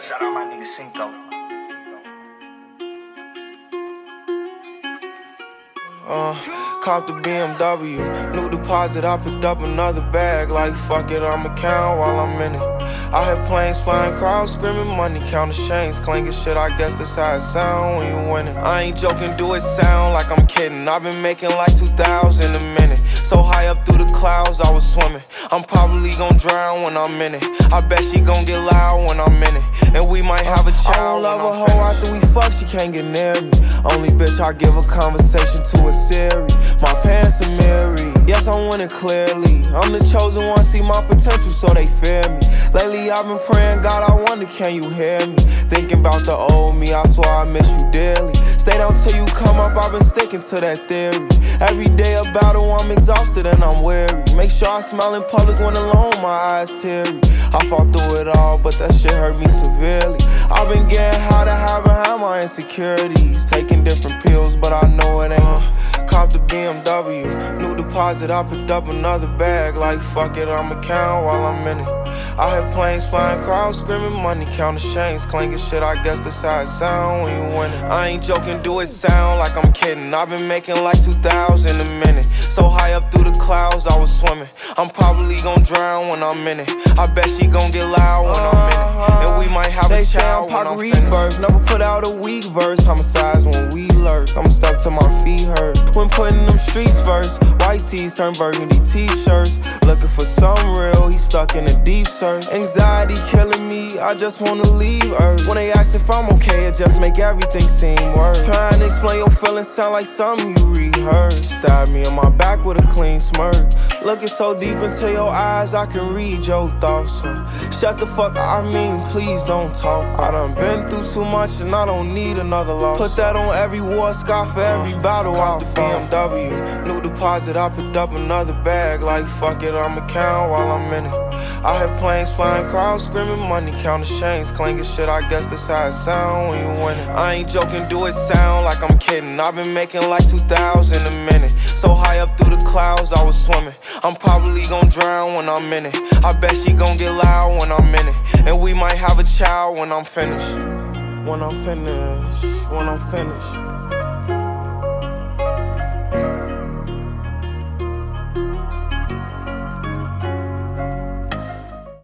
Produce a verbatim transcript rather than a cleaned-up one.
Shout out my nigga Cinco. Uh, caught the B M W, new deposit, I picked up another bag. Like fuck it, I'ma count while I'm in it. I hear planes flying, crowds screaming, money counting chains clanking shit. I guess that's how it sound when you win it. I ain't joking, do it sound like I'm kidding. I've been making like two thousand a minute. So high up through the clouds, I was swimming. I'm probably gon' drown when I'm in it. I bet she gon' get loud when I'm in it. And we might have a child. I don't love a hoe after we fuck, she can't get near me. Only bitch I give a conversation to a Siri. My pants are mirrored. Yes, I'm winning clearly. I'm the chosen one, see my potential, so they fear me. Lately I've been praying, God, I wonder, can you hear me? Thinking about the old me, I swear I miss you dearly. Stay down till you come up, I've been sticking to that theory. Every day a battle, I'm exhausted and I'm weary. Make sure I smile in public when alone, my eyes teary. I fought through it all, but that shit hurt me severely. I've been getting high to hide behind my insecurities. Taking different pills, but I know it ain't. Cop the B M W, new deposit, I picked up another bag. Like fuck it, I'ma count while I'm in it. I hear planes flying, crowds screaming, money counting chains clanking shit. I guess that's how it sound when you win it. I ain't joking, do it sound like I'm kidding. I've been making like two thousand a minute. So high up through the clouds, I was swimming. I'm probably gon' drown when I'm in it. I bet she gon' get loud when I'm in it. And we might have a child when I'm finished. Birds, never put out a weak verse. Homicides when we lurk, I'm stuck till my feet hurt. When putting them streets first, white tees turn burgundy t-shirts. Looking for some real, he stuck in a deep search. Anxiety killing me, I just wanna leave Earth. When they ask if I'm okay, it just make everything seem worse. Trying to explain your feelings sound like something you rehearsed. Stab me in my back with a clean smirk. Looking so deep into your eyes, I can read your thoughts. So shut the fuck up, I mean, please don't talk. I done been through too much and I don't need another loss. Put that on every war scar for every battle. Cop the B M W, new deposit, I picked up another bag. Like fuck it, I'ma count while I'm in it. I hear planes flying, crowds screaming, money counting chains clanking shit. I guess that's how it sound when you win it. I ain't joking, do it sound like I'm kidding. I've been making like two thousand a minute. So high up through the clouds, I was swimming. I'm probably gon' drown when I'm in it. I bet she gon' get loud when I'm in it. And we might have a child when I'm finished. When I'm finished, when I'm finished.